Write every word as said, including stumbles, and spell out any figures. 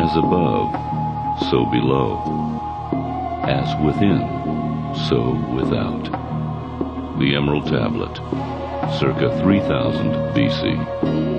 As above, so below. As within, so without. The Emerald Tablet, circa three thousand B C.